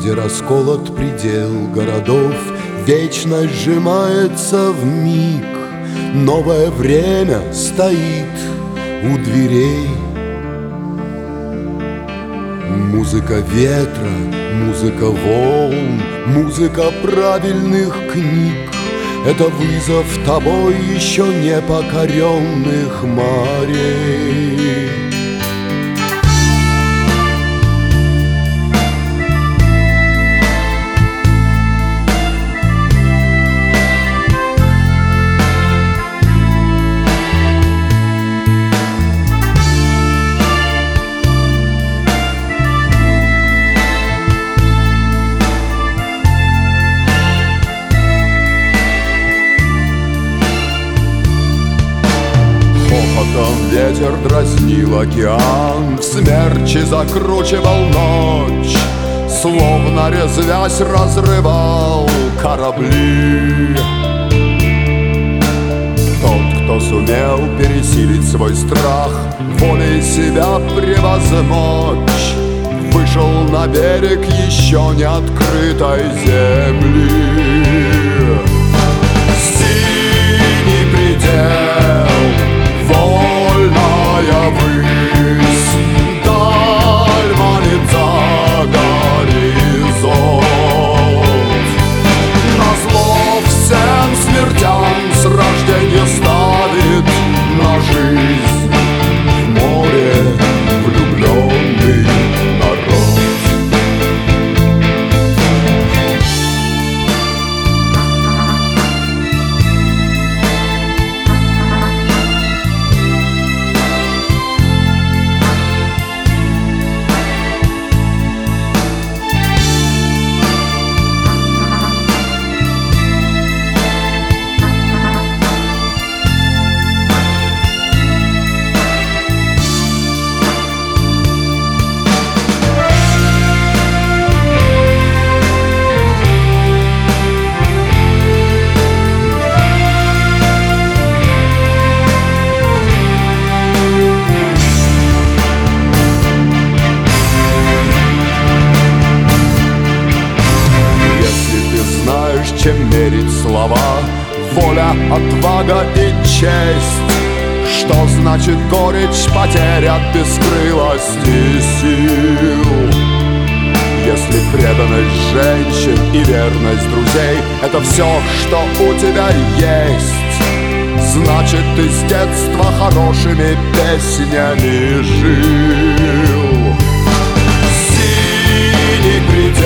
где расколот предел городов, вечность сжимается вмиг. Новое время стоит у дверей. Музыка ветра, музыка волн, музыка правильных книг. Это вызов тобой еще не покоренных морей. Ветер дразнил океан, в смерчи закручивал ночь, словно резвясь разрывал корабли. Тот, кто сумел пересилить свой страх, волей себя превозмочь, вышел на берег еще не открытой земли. Синий предел, вольная высь, даль манит за горизонт. Назло всем смертям с рождения ставит на жизнь в море влюбленный народ. Чем мерить слова, воля, отвага и честь? Что значит горечь потерь от бескрылости сил? Если преданность женщин и верность друзей — это все, что у тебя есть, значит, ты с детства хорошими песнями жил. Синий предел,